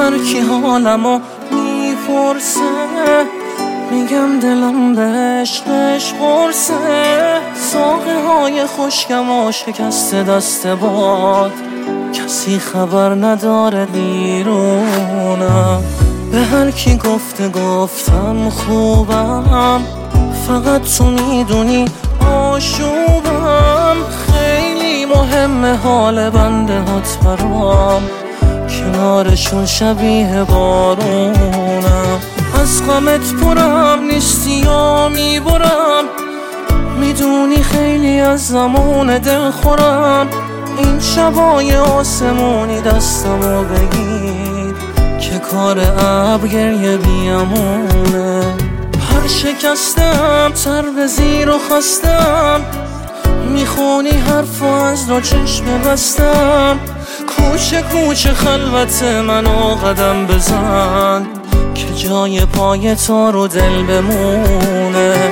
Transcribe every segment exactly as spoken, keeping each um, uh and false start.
هر کی حالمو میپرسه میگم دلم به عشقش قرصه. ساقه های خشکم و شکست دست باد، کسی خبر نداره دیرونم. به هر کی گفته گفتم خوبم، فقط تو میدونی آشوبم. خیلی مهمه حال بنده هات برام، کنارشون شبیه بارونم. از غمت پرم نیستی یا میبرم، میدونی خیلی از زمان دل خورم. این شبای آسمونی دستمو بگیر که کار ابر گریه بیامونه. هر شکستم سر به زیر و خستم، میخونی حرفو از را چشم بستم. کوچه کوچه خلوت منو قدم بزن که جای پای تو رو دل بمونه.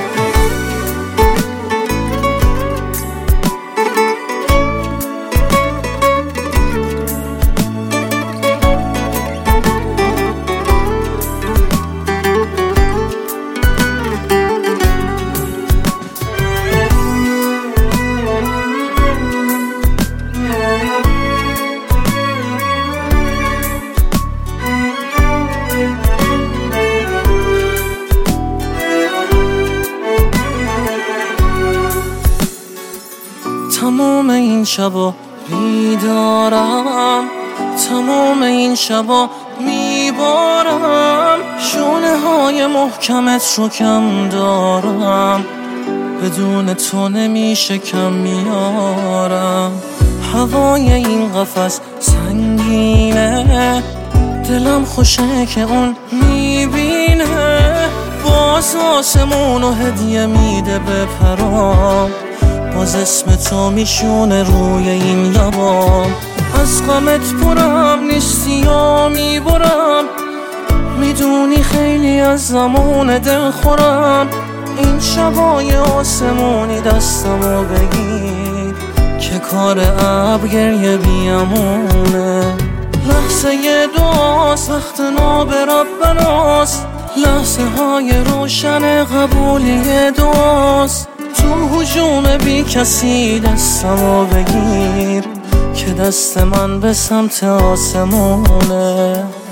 تمام این شبا بیدارم، تمام این شبا میبارم. شونه های محکمت رو کم دارم، بدون تو نمیشه کم میارم. هوای این قفس سنگینه، دلم خوشه که اون میبینه. باز آسمونو هدیه میده به پرام، باز اسم تو میشونه روی این لبام. از غمت پرم نیستی یا میبرم، میدونی خیلی از زمان دل خورم. این شبای آسمونی دستمو بگیر که کار ابر گریه بیامونه. لحظه دعاست وقت نو به ربناست، لحظه های روشن قبولی دعاست. تو هجوم بی کسی دستمو بگیر که دست من به سمت آسمونه.